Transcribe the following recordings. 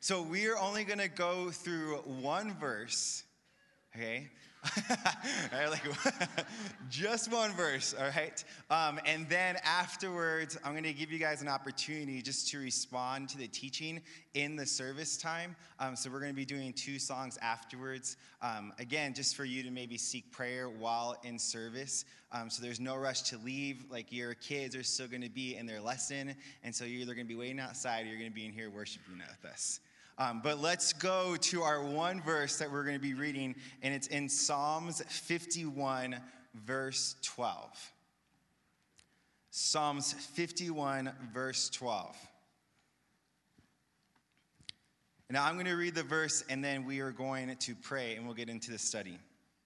So we are only going to go through one verse, okay? All right, just one verse, all right? And then afterwards, I'm going to give you guys an opportunity just to respond to the teaching in the service time. So we're going to be doing 2 songs afterwards. Again, just for you to maybe seek prayer while in service. So there's no rush to leave. Like, your kids are still going to be in their lesson. And so you're either going to be waiting outside or you're going to be in here worshiping with us. But let's go to our one verse that we're going to be reading, and it's in Psalms 51, verse 12. Psalms 51, verse 12. Now I'm going to read the verse, and then we are going to pray, and we'll get into the study.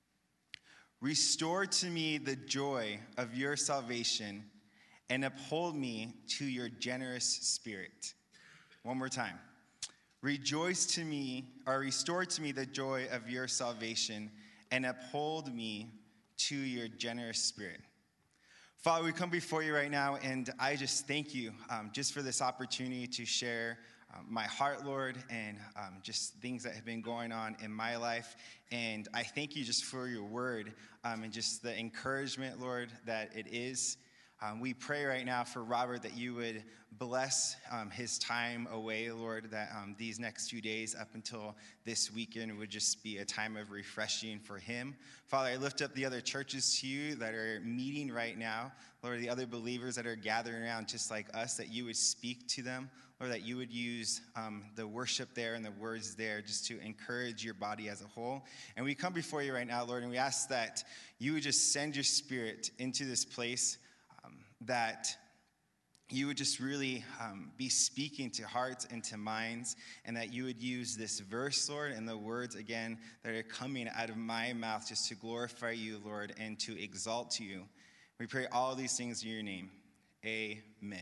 Restore to me the joy of your salvation, and uphold me to your generous spirit. One more time. Restore to me the joy of your salvation, and uphold me to your generous spirit. Father, we come before you right now, and I just thank you just for this opportunity to share my heart, Lord, and just things that have been going on in my life. And I thank you just for your word and just the encouragement, Lord, that it is. We pray right now for Robert that you would bless his time away, Lord, that these next 2 days up until this weekend would just be a time of refreshing for him. Father, I lift up the other churches to you that are meeting right now. Lord, the other believers that are gathering around just like us, that you would speak to them. Lord, that you would use the worship there and the words there just to encourage your body as a whole. And we come before you right now, Lord, and we ask that you would just send your spirit into this place, that you would just really be speaking to hearts and to minds, and that you would use this verse, Lord, and the words, again, that are coming out of my mouth just to glorify you, Lord, and to exalt you. We pray all these things in your name. Amen.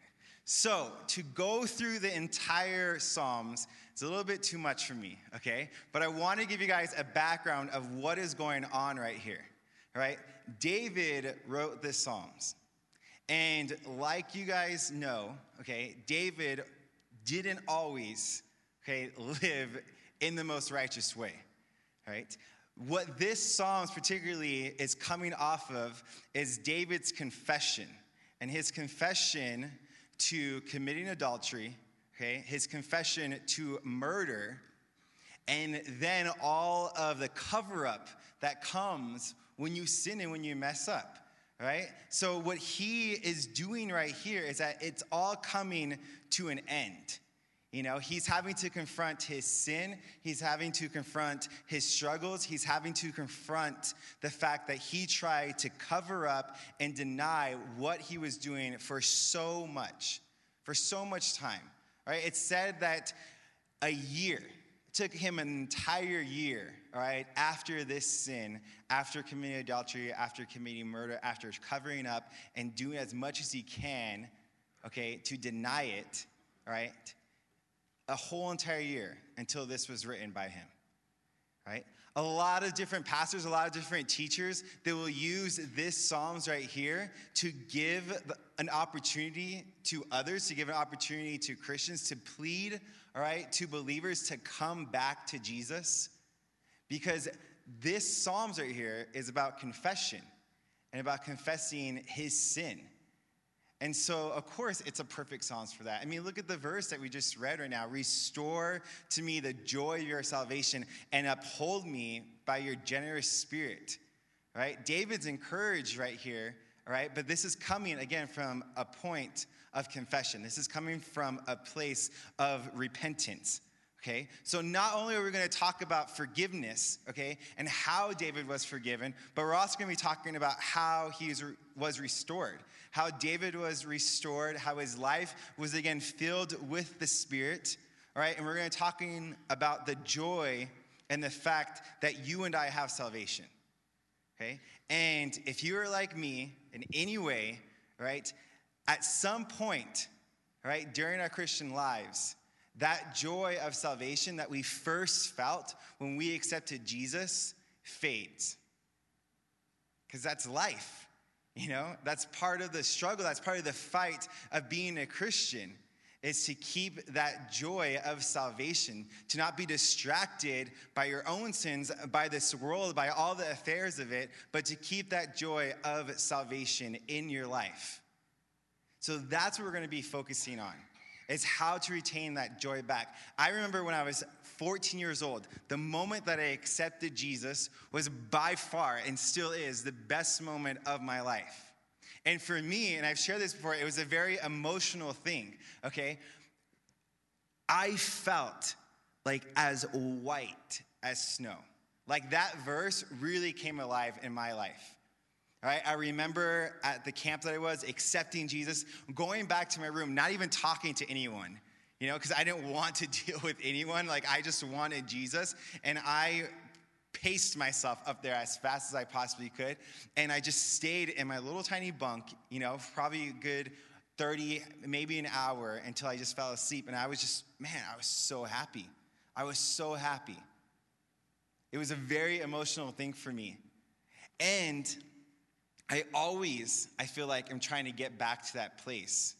So, to go through the entire Psalms, it's a little bit too much for me, okay? But I want to give you guys a background of what is going on right here, right? David wrote the Psalms. And like you guys know, okay, David didn't always, okay, live in the most righteous way, right? What this Psalms particularly is coming off of is David's confession. And his confession to committing adultery, okay, his confession to murder, and then all of the cover-up that comes when you sin and when you mess up. Right? So what he is doing right here is that it's all coming to an end. You know, he's having to confront his sin. He's having to confront his struggles. He's having to confront the fact that he tried to cover up and deny what he was doing for so much time. Right? It's said that a year, it took him an entire year, all right, after this sin, after committing adultery, after committing murder, after covering up and doing as much as he can, okay, to deny it, all right, a whole entire year until this was written by him, right? A lot of different pastors, a lot of different teachers, they will use this Psalms right here to give an opportunity to others, to give an opportunity to Christians to plead, all right, to believers to come back to Jesus. Because this Psalms right here is about confession and about confessing his sin. And so, of course, it's a perfect Psalms for that. I mean, look at the verse that we just read right now. Restore to me the joy of your salvation and uphold me by your generous spirit. Right? David's encouraged right here, all right? But this is coming, again, from a point of confession. This is coming from a place of repentance. Okay, so not only are we going to talk about forgiveness, okay, and how David was forgiven, but we're also going to be talking about how he was restored, how David was restored, how his life was again filled with the Spirit, all right, and we're going to be talking about the joy and the fact that you and I have salvation, okay, and if you are like me in any way, right, at some point, right, during our Christian lives, that joy of salvation that we first felt when we accepted Jesus fades. Because that's life, you know? That's part of the struggle. That's part of the fight of being a Christian. is to keep that joy of salvation, to not be distracted by your own sins, by this world, by all the affairs of it, but to keep that joy of salvation in your life. So that's what we're going to be focusing on, is how to retain that joy back. I remember when I was 14 years old, the moment that I accepted Jesus was by far, and still is, the best moment of my life. And for me, and I've shared this before, it was a very emotional thing, okay? I felt like as white as snow. Like that verse really came alive in my life. All right, I remember at the camp that I was, accepting Jesus, going back to my room, not even talking to anyone, because I didn't want to deal with anyone. Like, I just wanted Jesus, and I paced myself up there as fast as I possibly could, and I just stayed in my little tiny bunk, probably a good 30, maybe an hour, until I just fell asleep, and I was just, I was so happy. I was so happy. It was a very emotional thing for me, and I feel like I'm trying to get back to that place.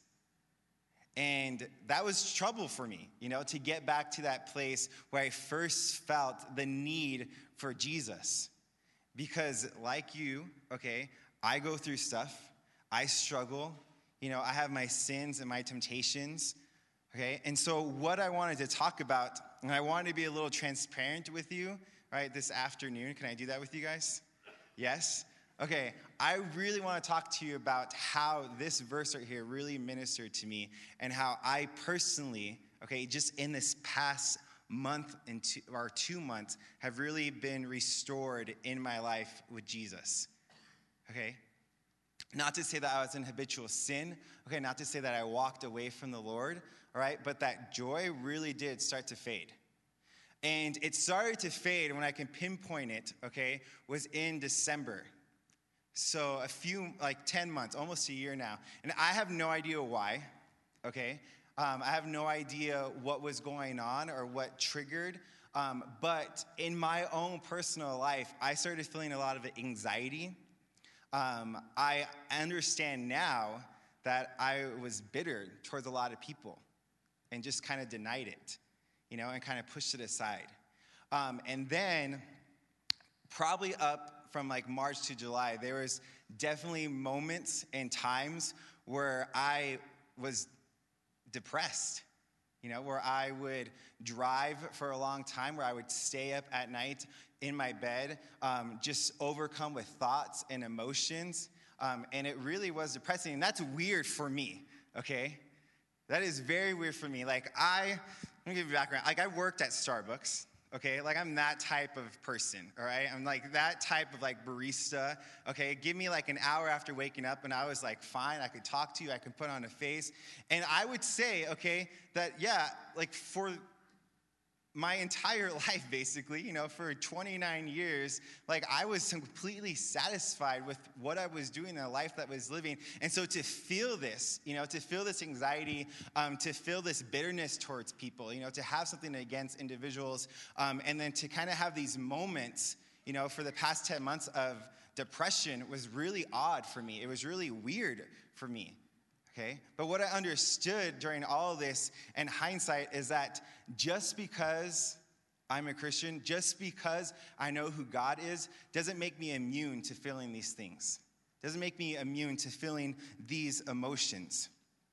And that was trouble for me, to get back to that place where I first felt the need for Jesus. Because like you, okay, I go through stuff. I struggle. I have my sins and my temptations, okay? And so what I wanted to talk about, and I wanted to be a little transparent with you, right, this afternoon. Can I do that with you guys? Yes? Okay, I really want to talk to you about how this verse right here really ministered to me, and how I personally, okay, just in this past month and 2 months, have really been restored in my life with Jesus, okay? Not to say that I was in habitual sin, okay, not to say that I walked away from the Lord, all right, but that joy really did start to fade. And it started to fade, when I can pinpoint it, okay, was in December. So 10 months, almost a year now. And I have no idea why, okay? I have no idea what was going on or what triggered. But in my own personal life, I started feeling a lot of anxiety. I understand now that I was bitter towards a lot of people and just kind of denied it, and kind of pushed it aside. And then probably up from March to July, there was definitely moments and times where I was depressed, where I would drive for a long time, where I would stay up at night in my bed, just overcome with thoughts and emotions, and it really was depressing, and that's weird for me, okay? That is very weird for me. Let me give you background. I worked at Starbucks. Okay, I'm that type of person, all right? I'm that type of barista, okay? Give me an hour after waking up, and I was fine, I could talk to you, I could put on a face. And I would say, okay, that, for my entire life, basically, for 29 years, I was completely satisfied with what I was doing in the life that I was living. And so to feel this, to feel this anxiety, to feel this bitterness towards people, to have something against individuals, and then to kind of have these moments, for the past 10 months of depression was really odd for me. It was really weird for me. Okay? But what I understood during all of this in hindsight is that just because I'm a Christian, just because I know who God is, doesn't make me immune to feeling these things. Doesn't make me immune to feeling these emotions.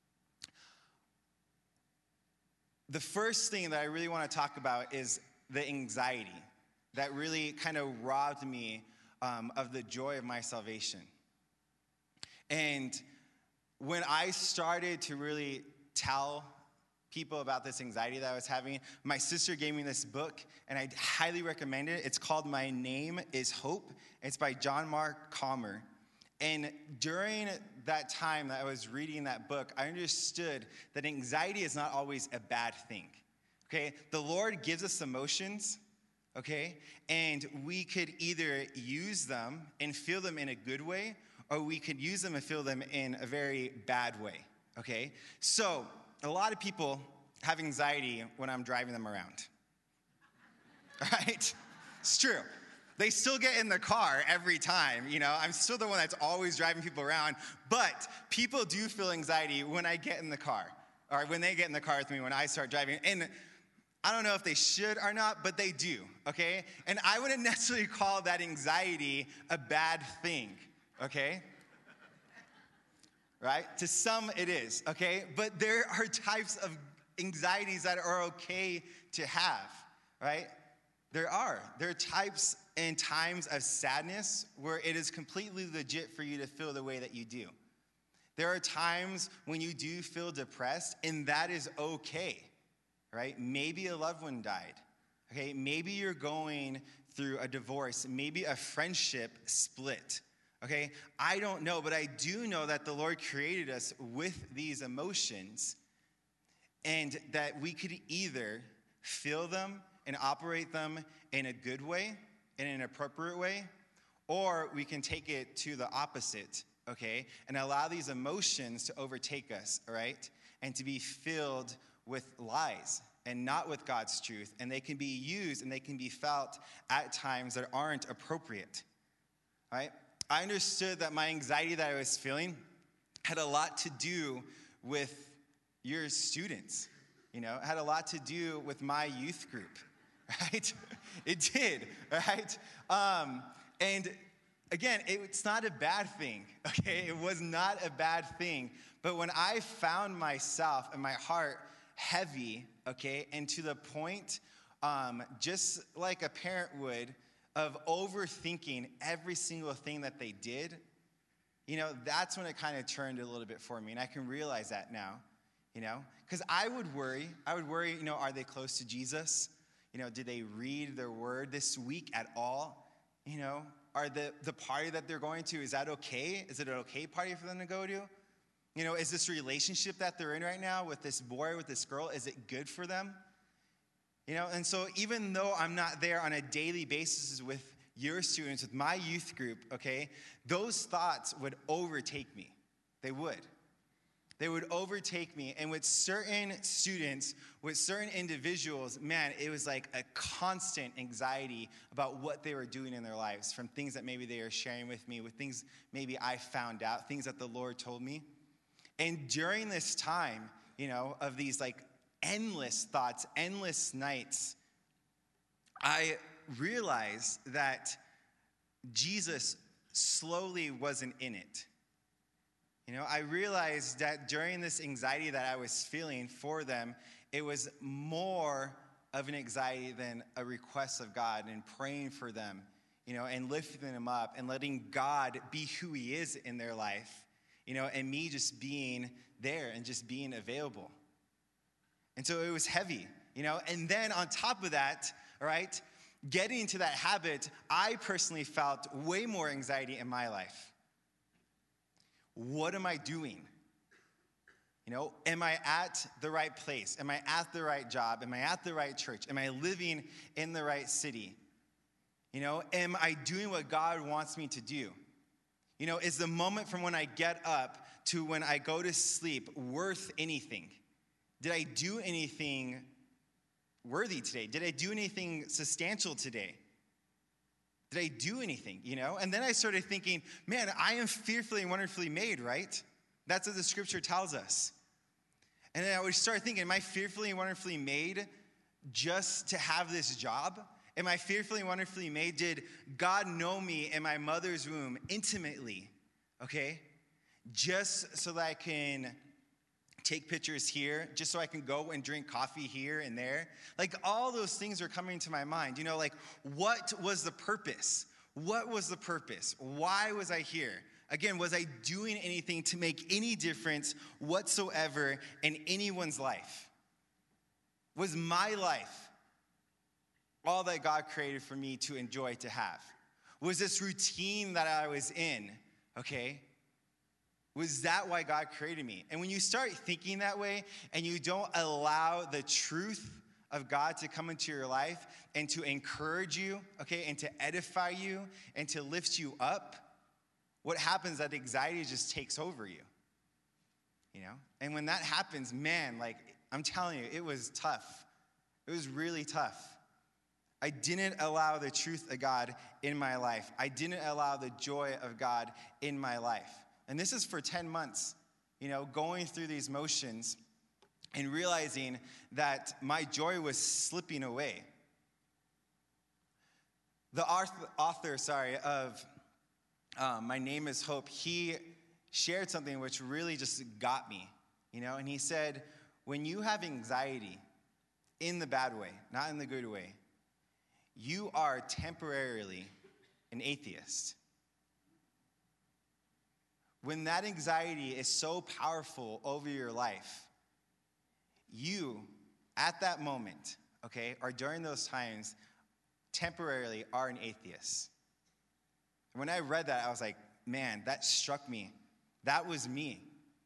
The first thing that I really want to talk about is the anxiety that really kind of robbed me of the joy of my salvation. And when I started to really tell people about this anxiety that I was having, my sister gave me this book, and I highly recommend it. It's called My Name is Hope. It's by John Mark Comer. And during that time that I was reading that book, I understood that anxiety is not always a bad thing, okay? The Lord gives us emotions, okay? And we could either use them and feel them in a good way, or we could use them and feel them in a very bad way, okay? So a lot of people have anxiety when I'm driving them around, all right? It's true. They still get in the car every time, I'm still the one that's always driving people around, but people do feel anxiety when I get in the car, or when they get in the car with me when I start driving. And I don't know if they should or not, but they do, okay? And I wouldn't necessarily call that anxiety a bad thing, okay? Right? To some it is, okay? But there are types of anxieties that are okay to have, right? There are types and times of sadness where it is completely legit for you to feel the way that you do. There are times when you do feel depressed, and that is okay, right? Maybe a loved one died, okay? Maybe you're going through a divorce. Maybe a friendship split, okay? I don't know, but I do know that the Lord created us with these emotions, and that we could either feel them and operate them in a good way, in an appropriate way, or we can take it to the opposite, okay? And allow these emotions to overtake us, all right? And to be filled with lies and not with God's truth. And they can be used and they can be felt at times that aren't appropriate, all right? I understood that my anxiety that I was feeling had a lot to do with your students, you know? It had a lot to do with my youth group, right? It did, right? And again, it's not a bad thing, okay? It was not a bad thing. But when I found myself and my heart heavy, okay, and to the point, just like a parent would, of overthinking every single thing that they did, you know, that's when it kind of turned a little bit for me. And I can realize that now, you know, because I would worry, you know, are they close to Jesus? You know, did they read their word this week at all? You know, are the party that they're going to, is that okay? Is it an okay party for them to go to? You know, is this relationship that they're in right now with this boy, with this girl, is it good for them? You know, and so even though I'm not there on a daily basis with your students, with my youth group, okay, those thoughts would overtake me. They would. They would overtake me. And with certain students, with certain individuals, man, it was like a constant anxiety about what they were doing in their lives, from things that maybe they were sharing with me, with things maybe I found out, things that the Lord told me. And during this time, you know, of these like endless thoughts, endless nights, I realized that Jesus slowly wasn't in it. You know, I realized that during this anxiety that I was feeling for them, it was more of an anxiety than a request of God and praying for them, you know, and lifting them up and letting God be who he is in their life, you know, and me just being there and just being available. And so it was heavy, you know, and then on top of that, all right, getting into that habit, I personally felt way more anxiety in my life. What am I doing? You know, am I at the right place? Am I at the right job? Am I at the right church? Am I living in the right city? You know, am I doing what God wants me to do? You know, is the moment from when I get up to when I go to sleep worth anything? Did I do anything worthy today? Did I do anything substantial today? Did I do anything, you know? And then I started thinking, man, I am fearfully and wonderfully made, right? That's what the scripture tells us. And then I would start thinking, am I fearfully and wonderfully made just to have this job? Am I fearfully and wonderfully made? Did God know me in my mother's womb intimately, okay? Just so that I can take pictures here, just so I can go and drink coffee here and there. Like, all those things are coming to my mind. You know, like, what was the purpose? What was the purpose? Why was I here? Again, was I doing anything to make any difference whatsoever in anyone's life? Was my life all that God created for me to enjoy, to have? Was this routine that I was in, okay? Was that why God created me? And when you start thinking that way and you don't allow the truth of God to come into your life and to encourage you, okay, and to edify you and to lift you up, what happens is that anxiety just takes over you, you know? And when that happens, man, like, I'm telling you, it was tough. It was really tough. I didn't allow the truth of God in my life. I didn't allow the joy of God in my life. And this is for 10 months, you know, going through these motions and realizing that my joy was slipping away. The author of My Name is Hope, he shared something which really just got me, and he said, when you have anxiety in the bad way, not in the good way, you are temporarily an atheist. When that anxiety is so powerful over your life, you, at that moment, or during those times, temporarily are an atheist. And when I read that, I was like, man, that struck me. That was me.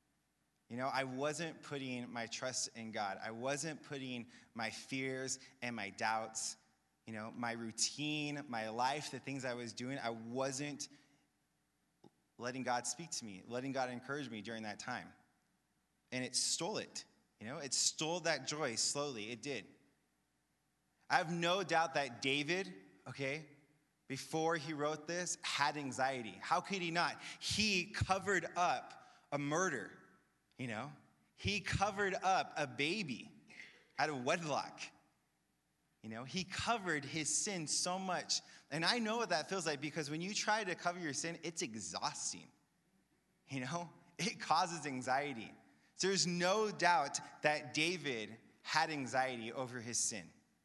I wasn't putting my trust in God. I wasn't putting my fears and my doubts, my routine, my life, the things I was doing, I wasn't letting God speak to me, letting God encourage me during that time. And it stole it. It stole that joy slowly. It did. I have no doubt that David, before he wrote this, had anxiety. How could he not? He covered up a murder, He covered up a baby out of wedlock. He covered his sin so much. And I know what that feels like, because when you try to cover your sin, it's exhausting. It causes anxiety. So there's no doubt that David had anxiety over his sin.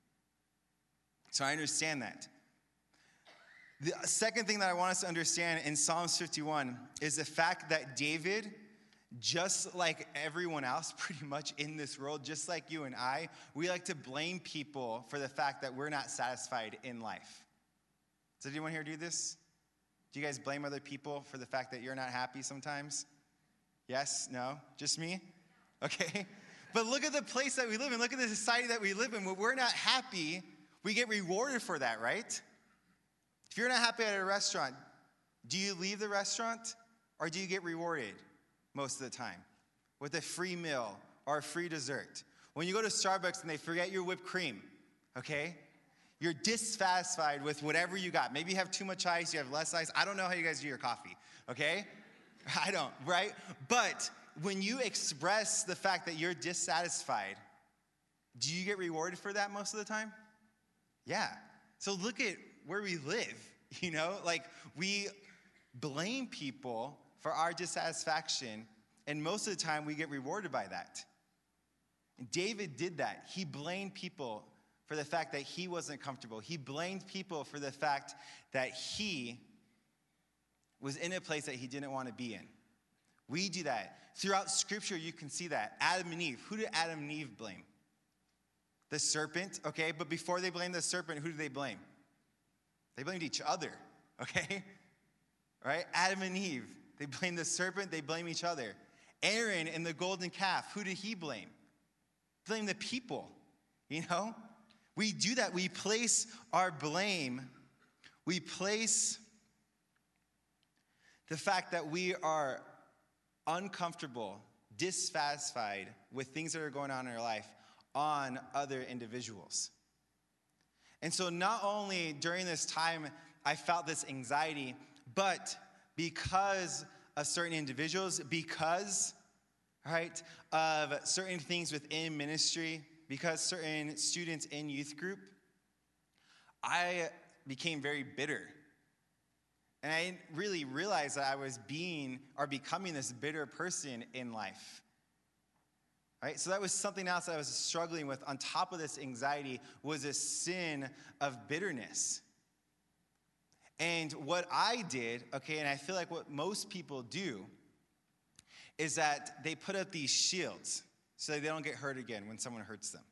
So I understand that. The second thing that I want us to understand in Psalms 51 is the fact that David, just like everyone else pretty much in this world, just like you and I, we like to blame people for the fact that we're not satisfied in life. Does anyone here do this? Do you guys blame other people for the fact that you're not happy sometimes? Yes? No? Just me? Okay. But look at the place that we live in. Look at the society that we live in. When we're not happy, we get rewarded for that, right? If you're not happy at a restaurant, do you leave the restaurant or do you get rewarded most of the time with a free meal or a free dessert? When you go to Starbucks and they forget your whipped cream, you're dissatisfied with whatever you got. Maybe you have too much ice, you have less ice. I don't know how you guys do your coffee, I don't, right? But when you express the fact that you're dissatisfied, do you get rewarded for that most of the time? Yeah. So look at where we live, we blame people for our dissatisfaction, and most of the time we get rewarded by that. And David did that. He blamed people for the fact that he wasn't comfortable. He blamed people for the fact that he was in a place that he didn't want to be in. We do that. Throughout Scripture, you can see that. Adam and Eve. Who did Adam and Eve blame? The serpent, But before they blamed the serpent, who did they blame? They blamed each other, Right? Adam and Eve. They blamed the serpent, they blame each other. Aaron and the golden calf, who did he blame? Blame the people, We do that. We place our blame. We place the fact that we are uncomfortable, dissatisfied with things that are going on in our life on other individuals. And so not only during this time I felt this anxiety, but because of certain individuals, because, of certain things within ministry, because certain students in youth group, I became very bitter. And I didn't really realize that I was becoming this bitter person in life. Right? So that was something else that I was struggling with. On top of this anxiety was a sin of bitterness. And what I did, and I feel like what most people do, is that they put up these shields so that they don't get hurt again when someone hurts them.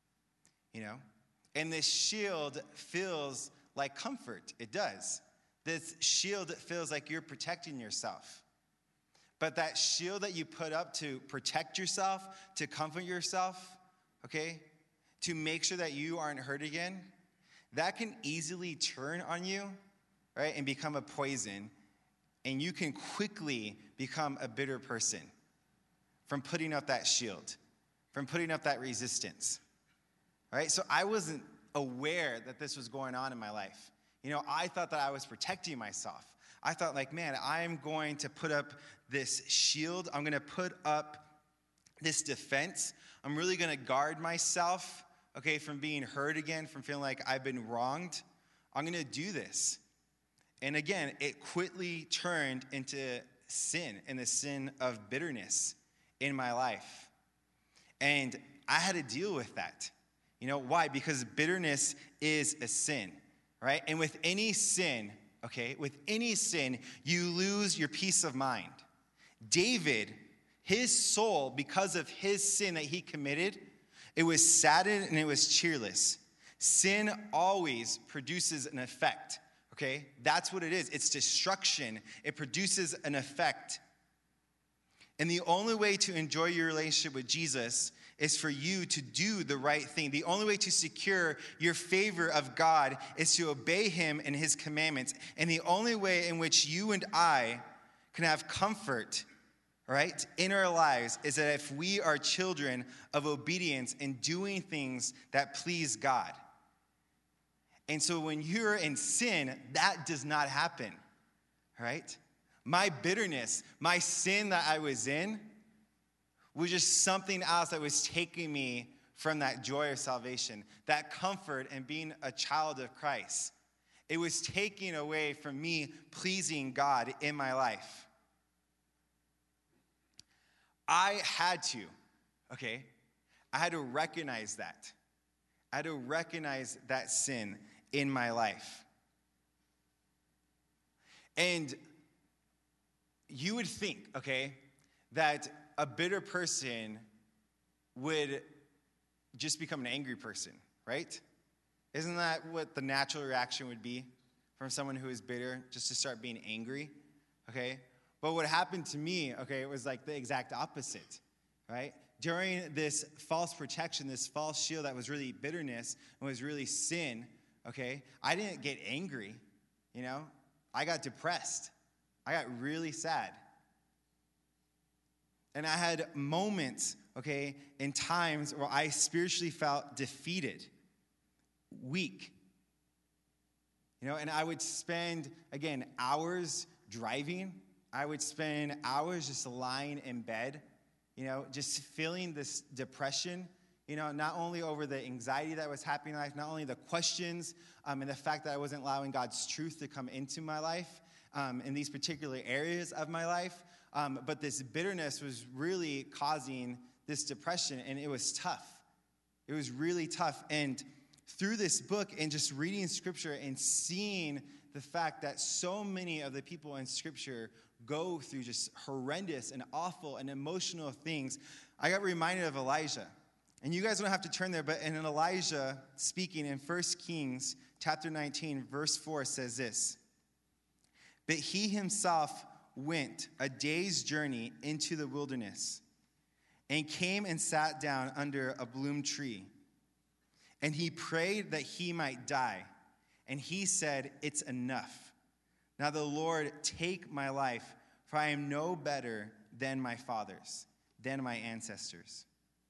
And this shield feels like comfort. It does. This shield feels like you're protecting yourself. But that shield that you put up to protect yourself, to comfort yourself, to make sure that you aren't hurt again, that can easily turn on you, right, and become a poison. And you can quickly become a bitter person from putting up that shield, from putting up that resistance, right? So I wasn't aware that this was going on in my life. I thought that I was protecting myself. I thought I'm going to put up this shield. I'm going to put up this defense. I'm really going to guard myself, okay, from being hurt again, from feeling like I've been wronged. I'm going to do this. And again, it quickly turned into sin, and the sin of bitterness in my life. And I had to deal with that. You know, why? Because bitterness is a sin, right? And with any sin, okay, with any sin, you lose your peace of mind. David, his soul, because of his sin that he committed, it was saddened and it was cheerless. Sin always produces an effect, okay? That's what it is. It's destruction. It produces an effect. And the only way to enjoy your relationship with Jesus is for you to do the right thing. The only way to secure your favor of God is to obey him and his commandments. And the only way in which you and I can have comfort, right, in our lives is that if we are children of obedience and doing things that please God. And so when you're in sin, that does not happen, right? My bitterness, my sin that I was in, was just something else that was taking me from that joy of salvation, that comfort in being a child of Christ. It was taking away from me pleasing God in my life. I had to recognize that. I had to recognize that sin in my life. And you would think, that a bitter person would just become an angry person, right? Isn't that what the natural reaction would be from someone who is bitter, just to start being angry, okay? But what happened to me, it was like the exact opposite, right? During this false protection, this false shield that was really bitterness and was really sin, I didn't get angry, I got depressed. I got really sad. And I had moments, in times where I spiritually felt defeated, weak. And I would spend, again, hours driving. I would spend hours just lying in bed, just feeling this depression, not only over the anxiety that was happening in life, not only the questions and the fact that I wasn't allowing God's truth to come into my life in these particular areas of my life, but this bitterness was really causing this depression, and it was tough. It was really tough. And through this book and just reading Scripture and seeing the fact that so many of the people in Scripture go through just horrendous and awful and emotional things, I got reminded of Elijah. And you guys don't have to turn there, but in Elijah speaking in 1 Kings chapter 19, verse 4 says this: "But he himself went a day's journey into the wilderness and came and sat down under a bloom tree. And he prayed that he might die. And he said, 'It's enough. Now the Lord, take my life, for I am no better than my fathers, than my ancestors.'"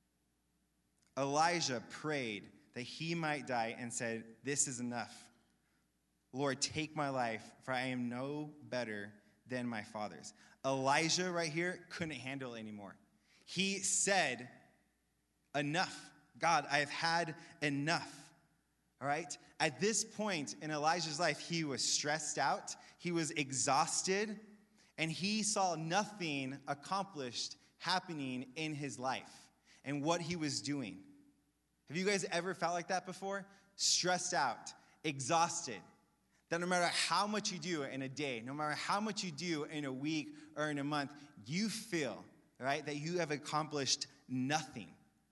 Elijah prayed that he might die and said, "This is enough. Lord, take my life, for I am no better than my fathers." Elijah right here couldn't handle it anymore. He said, "Enough. God, I have had enough." All right? At this point in Elijah's life, he was stressed out, he was exhausted, and he saw nothing accomplished happening in his life and what he was doing. Have you guys ever felt like that before? Stressed out, exhausted. That no matter how much you do in a day, no matter how much you do in a week or in a month, you feel, right, that you have accomplished nothing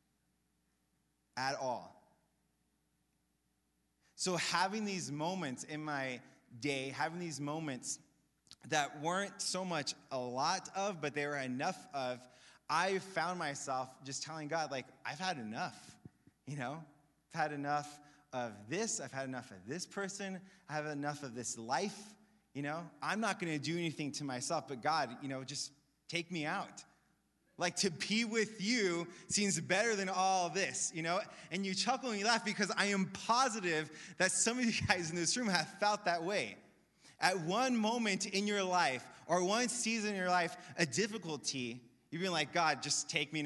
at all. So having these moments in my day, having these moments that weren't so much a lot of, but they were enough of, I found myself just telling God, like, I've had enough, I've had enough of this. I've had enough of this person. I have enough of this life. I'm not going to do anything to myself, but God, just take me out. Like, to be with you seems better than all this, And you chuckle and you laugh because I am positive that some of you guys in this room have felt that way. At one moment in your life or one season in your life, a difficulty, you've been like, "God, just take me now.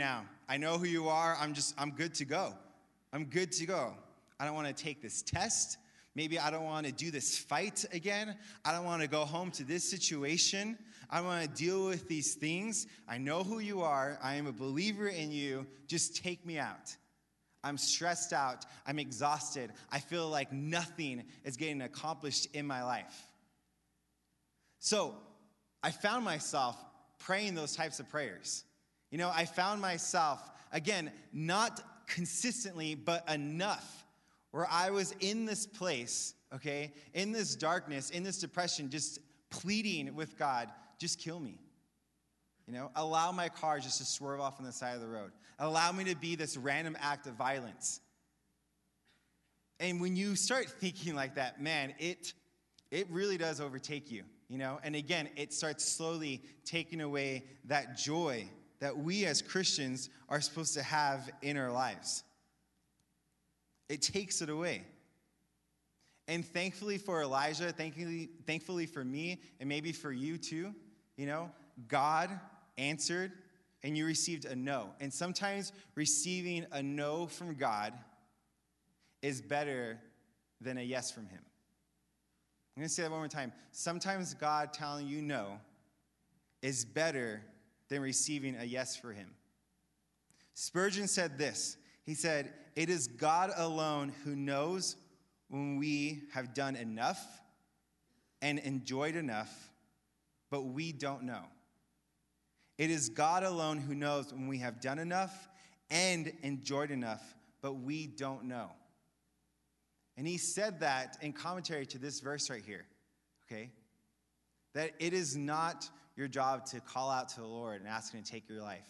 I know who you are. I'm good to go. I'm good to go. I don't want to take this test. Maybe I don't want to do this fight again. I don't want to go home to this situation. I don't want to deal with these things. I know who you are. I am a believer in you. Just take me out. I'm stressed out. I'm exhausted. I feel like nothing is getting accomplished in my life. So I found myself praying those types of prayers. I found myself, again, not consistently, but enough, where I was in this place, okay, in this darkness, in this depression, just pleading with God, just kill me. Allow my car just to swerve off on the side of the road. Allow me to be this random act of violence. And when you start thinking like that, man, it really does overtake you, And again, it starts slowly taking away that joy that we as Christians are supposed to have in our lives. It takes it away. And thankfully for Elijah, thankfully for me, and maybe for you too, God answered and you received a no. And sometimes receiving a no from God is better than a yes from him. I'm going to say that one more time. Sometimes God telling you no is better than receiving a yes for him. Spurgeon said this. He said, "It is God alone who knows when we have done enough and enjoyed enough, but we don't know. It is God alone who knows when we have done enough and enjoyed enough, but we don't know." And he said that in commentary to this verse right here, okay? That it is not your job to call out to the Lord and ask him to take your life,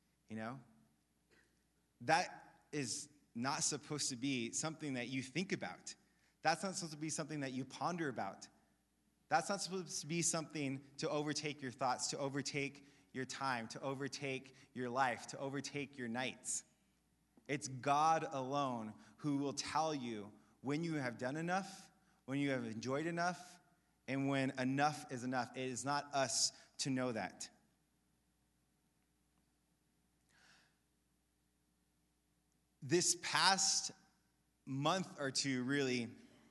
That is not supposed to be something that you think about. That's not supposed to be something that you ponder about. That's not supposed to be something to overtake your thoughts, to overtake your time, to overtake your life, to overtake your nights. It's God alone who will tell you when you have done enough, when you have enjoyed enough, and when enough is enough. It is not us to know that. This past month or two, really,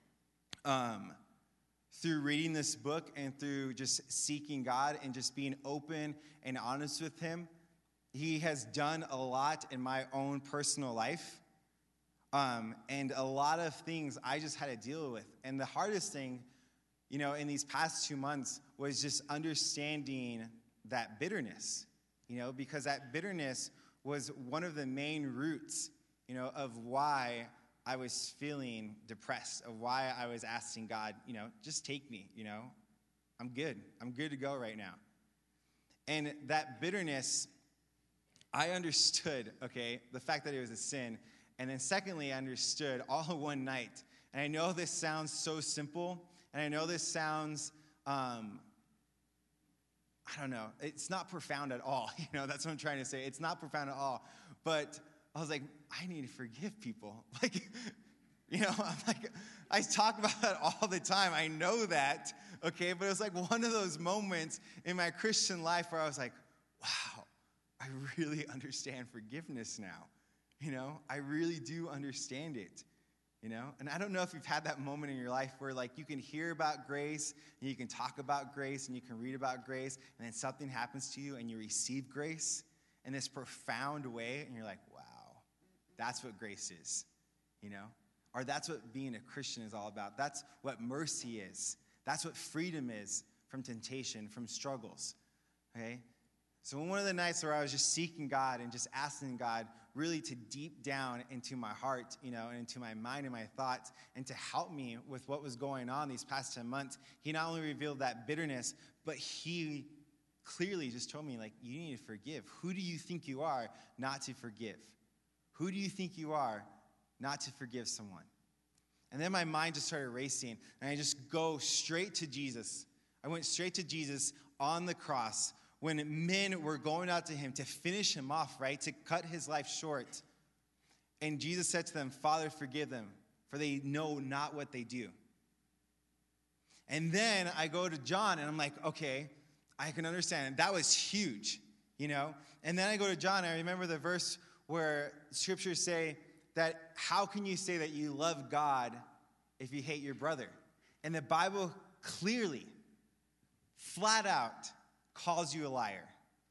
through reading this book and through just seeking God and just being open and honest with him, he has done a lot in my own personal life. And a lot of things I just had to deal with. And the hardest thing, in these past 2 months was just understanding that bitterness, because that bitterness was one of the main roots, of why I was feeling depressed, of why I was asking God, just take me, I'm good. I'm good to go right now. And that bitterness, I understood, okay, the fact that it was a sin. And then secondly, I understood all in one night. And I know this sounds so simple, and I know this sounds, I don't know, it's not profound at all. That's what I'm trying to say. It's not profound at all. But I was like, I need to forgive people. I'm like, I talk about that all the time. I know that, okay? But it was like one of those moments in my Christian life where I was like, wow, I really understand forgiveness now. I really do understand it, And I don't know if you've had that moment in your life where, you can hear about grace, and you can talk about grace, and you can read about grace, and then something happens to you, and you receive grace in this profound way, and you're like, wow, that's what grace is, Or that's what being a Christian is all about. That's what mercy is. That's what freedom is from temptation, from struggles, okay? So one of the nights where I was just seeking God and just asking God really to deep down into my heart, and into my mind and my thoughts, and to help me with what was going on these past 10 months, he not only revealed that bitterness, but he clearly just told me, you need to forgive. Who do you think you are not to forgive? Who do you think you are not to forgive someone? And then my mind just started racing, and I just go straight to Jesus. I went straight to Jesus on the cross, when men were going out to him to finish him off, right? To cut his life short. And Jesus said to them, Father, forgive them, for they know not what they do. And then I go to John, and I'm like, okay, I can understand. That was huge, And then I go to John, and I remember the verse where scriptures say that how can you say that you love God if you hate your brother? And the Bible clearly, flat out, calls you a liar.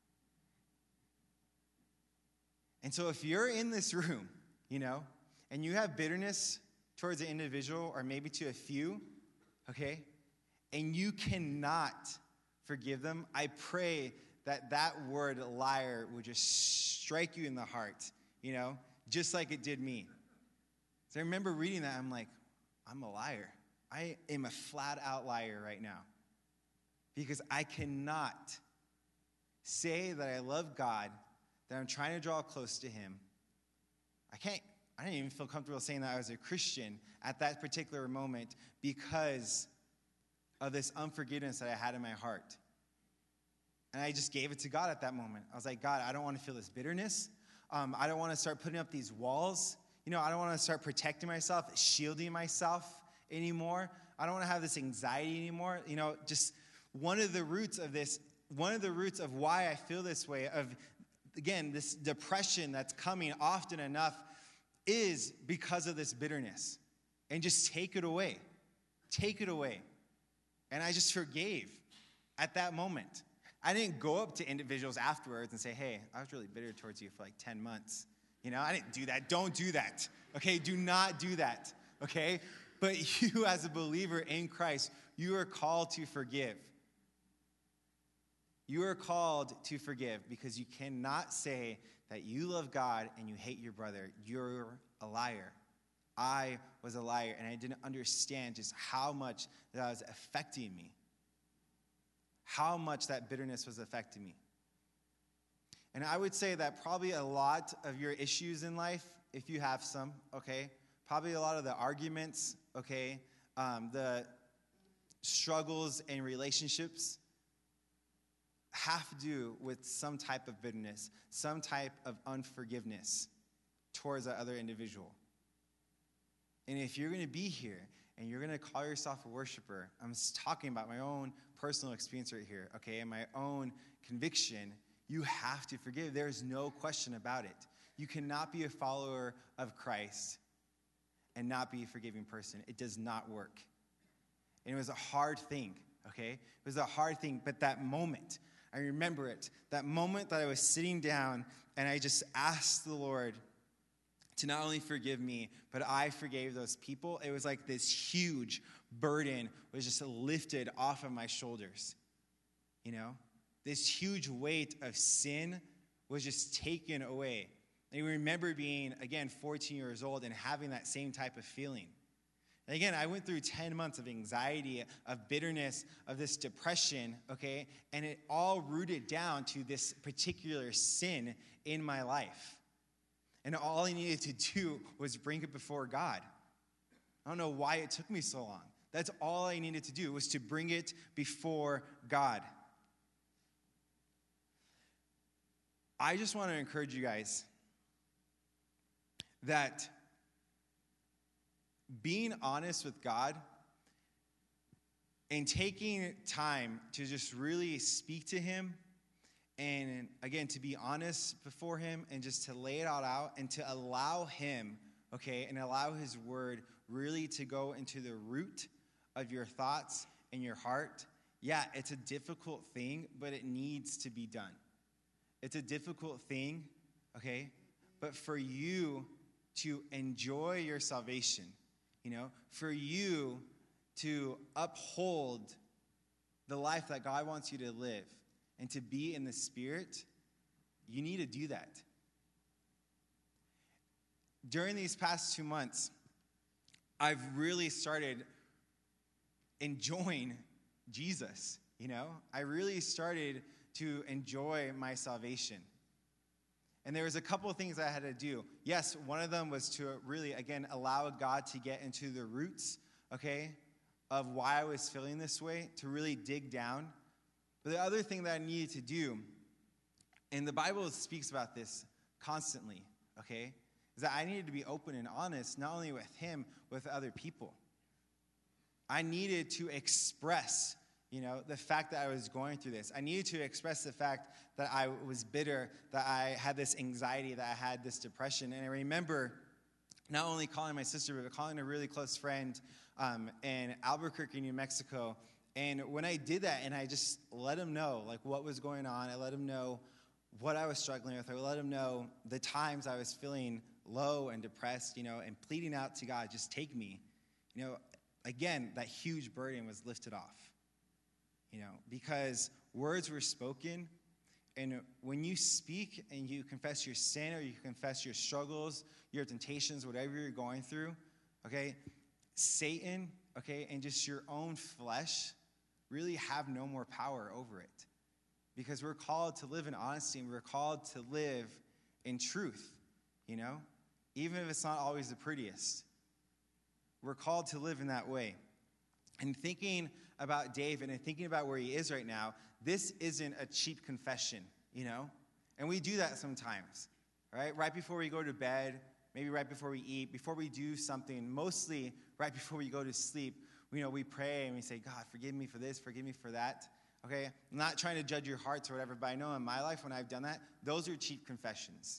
And so if you're in this room, and you have bitterness towards an individual or maybe to a few, okay, and you cannot forgive them, I pray that that word liar would just strike you in the heart, just like it did me. So I remember reading that, I'm like, I'm a liar. I am a flat out liar right now. Because I cannot say that I love God, that I'm trying to draw close to him. I didn't even feel comfortable saying that I was a Christian at that particular moment because of this unforgiveness that I had in my heart. And I just gave it to God at that moment. I was like, God, I don't want to feel this bitterness. I don't want to start putting up these walls. I don't want to start protecting myself, shielding myself anymore. I don't want to have this anxiety anymore. Just one of the roots of why I feel this way, of, again, this depression that's coming often enough, is because of this bitterness. And just take it away. Take it away. And I just forgave at that moment. I didn't go up to individuals afterwards and say, hey, I was really bitter towards you for like 10 months. I didn't do that. Don't do that. Okay? Do not do that. Okay? But you as a believer in Christ, you are called to forgive. You are called to forgive because you cannot say that you love God and you hate your brother. You're a liar. I was a liar, and I didn't understand just how much that was affecting me. How much that bitterness was affecting me. And I would say that probably a lot of your issues in life, if you have some, okay, probably a lot of the arguments, okay, the struggles in relationships have to do with some type of bitterness, some type of unforgiveness towards that other individual. And if you're going to be here and you're going to call yourself a worshiper, I'm just talking about my own personal experience right here, okay, and my own conviction, you have to forgive. There's no question about it. You cannot be a follower of Christ and not be a forgiving person. It does not work. And it was a hard thing, okay? It was a hard thing, but that moment, I remember it, that moment that I was sitting down and I just asked the Lord to not only forgive me, but I forgave those people. It was like this huge burden was just lifted off of my shoulders, This huge weight of sin was just taken away. And I remember being, again, 14 years old and having that same type of feeling. And again, I went through 10 months of anxiety, of bitterness, of this depression, okay? And it all rooted down to this particular sin in my life. And all I needed to do was bring it before God. I don't know why it took me so long. That's all I needed to do, was to bring it before God. I just want to encourage you guys that being honest with God and taking time to just really speak to him, and again, to be honest before him and just to lay it all out and to allow him, okay, and allow his word really to go into the root of your thoughts and your heart. Yeah, it's a difficult thing, but it needs to be done. It's a difficult thing, okay, but for you to enjoy your salvation, for you to uphold the life that God wants you to live and to be in the Spirit, you need to do that. During these past 2 months, I've really started enjoying Jesus, I really started to enjoy my salvation. And there was a couple of things I had to do. Yes, one of them was to really, again, allow God to get into the roots, okay, of why I was feeling this way, to really dig down. But the other thing that I needed to do, and the Bible speaks about this constantly, okay, is that I needed to be open and honest, not only with him, with other people. I needed to express, the fact that I was going through this. I needed to express the fact that I was bitter, that I had this anxiety, that I had this depression. And I remember not only calling my sister, but calling a really close friend in Albuquerque, New Mexico. And when I did that, and I just let him know, like, what was going on, I let him know what I was struggling with. I let him know the times I was feeling low and depressed, and pleading out to God, just take me. Again, that huge burden was lifted off, because words were spoken. And when you speak and you confess your sin or you confess your struggles, your temptations, whatever you're going through, okay, Satan, okay, and just your own flesh really have no more power over it. Because we're called to live in honesty and we're called to live in truth, even if it's not always the prettiest. We're called to live in that way. And thinking about David and thinking about where he is right now, this isn't a cheap confession, And we do that sometimes, right? Right before we go to bed, maybe right before we eat, before we do something, mostly right before we go to sleep, we pray and we say, God, forgive me for this, forgive me for that. Okay? I'm not trying to judge your hearts or whatever, but I know in my life when I've done that, those are cheap confessions.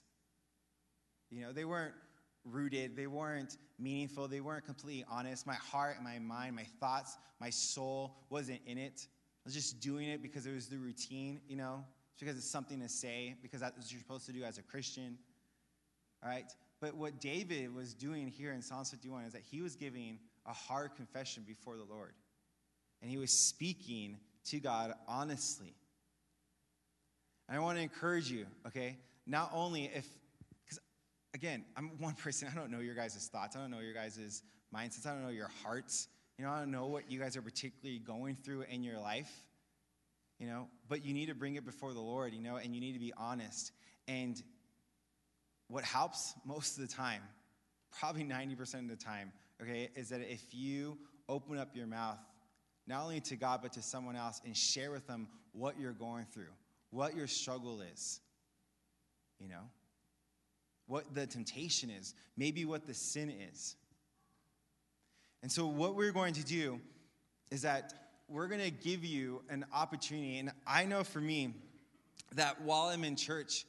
They weren't rooted, they weren't meaningful, they weren't completely honest. My heart, my mind, my thoughts, my soul wasn't in it. I was just doing it because it was the routine, It's because it's something to say, because that's what you're supposed to do as a Christian. All right? But what David was doing here in Psalm 51 is that he was giving a hard confession before the Lord. And he was speaking to God honestly. And I want to encourage you, okay? Not only because again, I'm one person, I don't know your guys' thoughts, I don't know your guys' mindsets, I don't know your hearts, I don't know what you guys are particularly going through in your life, but you need to bring it before the Lord, and you need to be honest. And what helps most of the time, probably 90% of the time, okay, is that if you open up your mouth, not only to God, but to someone else, and share with them what you're going through, what your struggle is, what the temptation is, maybe what the sin is. And so what we're going to do is that we're going to give you an opportunity, and I know for me that while I'm in church,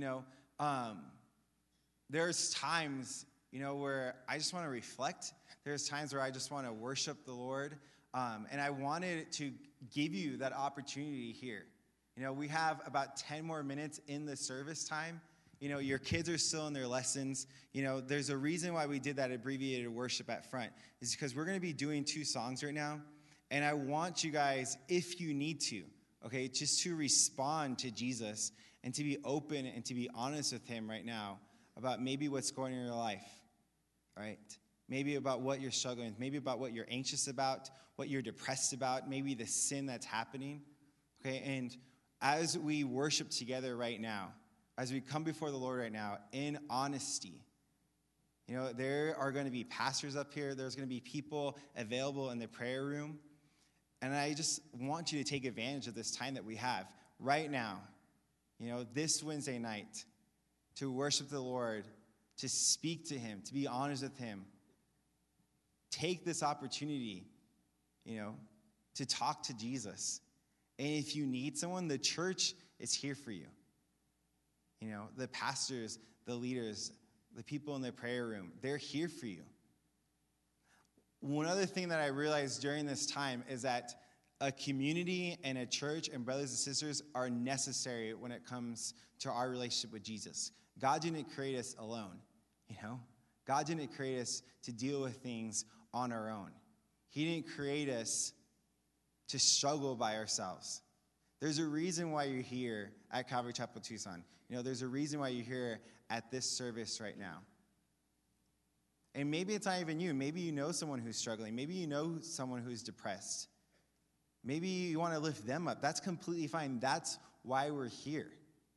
there's times, where I just want to reflect. There's times where I just want to worship the Lord. And I wanted to give you that opportunity here. We have about 10 more minutes in the service time. Your kids are still in their lessons. There's a reason why we did that abbreviated worship at front. Is because we're going to be doing 2 songs right now. And I want you guys, if you need to, okay, just to respond to Jesus and to be open and to be honest with him right now about maybe what's going on in your life, right? Maybe about what you're struggling with, maybe about what you're anxious about, what you're depressed about, maybe the sin that's happening, okay? And as we worship together right now, as we come before the Lord right now in honesty, there are going to be pastors up here, there's going to be people available in the prayer room, and I just want you to take advantage of this time that we have right now, this Wednesday night, to worship the Lord, to speak to him, to be honest with him. Take this opportunity, to talk to Jesus. And if you need someone, the church is here for you. The pastors, the leaders, the people in the prayer room, they're here for you. One other thing that I realized during this time is that a community and a church and brothers and sisters are necessary when it comes to our relationship with Jesus. God didn't create us alone, God didn't create us to deal with things on our own. He didn't create us to struggle by ourselves. There's a reason why you're here at Calvary Chapel Tucson. There's a reason why you're here at this service right now. And maybe it's not even you. Maybe you know someone who's struggling. Maybe you know someone who's depressed. Maybe you want to lift them up. That's completely fine. That's why we're here.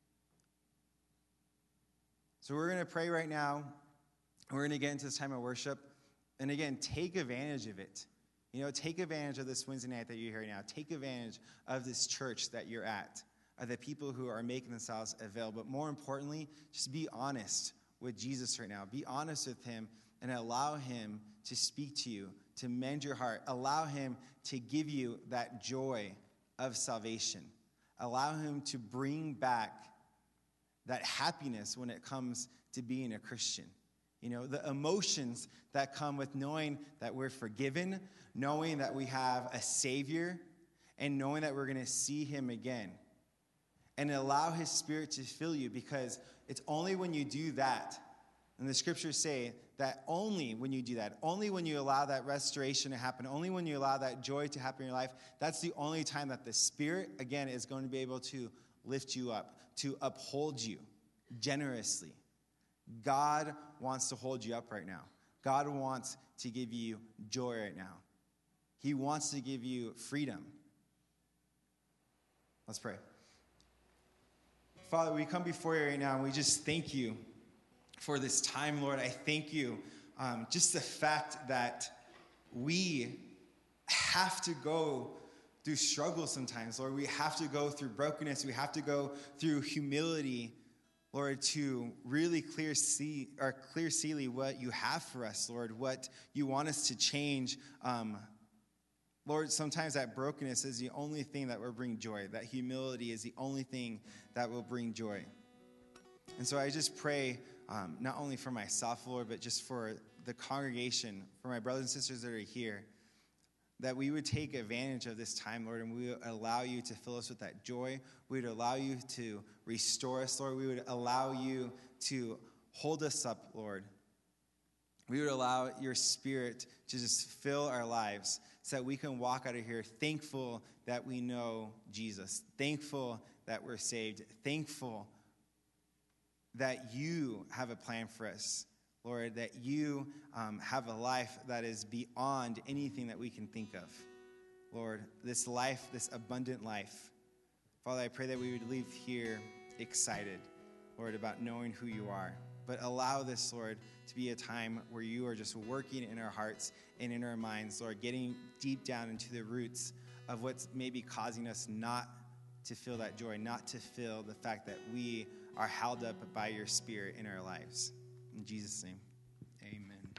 So we're going to pray right now. We're going to get into this time of worship. And again, take advantage of it. Take advantage of this Wednesday night that you're here now. Take advantage of this church that you're at, of the people who are making themselves available. But more importantly, just be honest with Jesus right now. Be honest with him and allow him to speak to you, to mend your heart. Allow him to give you that joy of salvation. Allow him to bring back that happiness when it comes to being a Christian. You know, the emotions that come with knowing that we're forgiven, knowing that we have a Savior, and knowing that we're going to see him again. And allow his Spirit to fill you, because it's only when you do that, and the scriptures say that only when you do that, only when you allow that restoration to happen, only when you allow that joy to happen in your life, that's the only time that the Spirit, again, is going to be able to lift you up, to uphold you generously. God wants to hold you up right now. God wants to give you joy right now. He wants to give you freedom. Let's pray. Father, we come before you right now, and we just thank you for this time, Lord. I thank you just the fact that we have to go through struggle sometimes, Lord. We have to go through brokenness. We have to go through humility, Lord, to really clear see what you have for us, Lord, what you want us to change. Lord, sometimes that brokenness is the only thing that will bring joy. That humility is the only thing that will bring joy. And so I just pray, not only for myself, Lord, but just for the congregation, for my brothers and sisters that are here, that we would take advantage of this time, Lord, and we would allow you to fill us with that joy. We would allow you to restore us, Lord. We would allow you to hold us up, Lord. We would allow your Spirit to just fill our lives so that we can walk out of here thankful that we know Jesus, thankful that we're saved, thankful that you have a plan for us, Lord, that you have a life that is beyond anything that we can think of. Lord, this life, this abundant life. Father, I pray that we would leave here excited, Lord, about knowing who you are. But allow this, Lord, to be a time where you are just working in our hearts and in our minds, Lord, getting deep down into the roots of what's maybe causing us not to feel that joy, not to feel the fact that we are held up by your Spirit in our lives. In Jesus' name.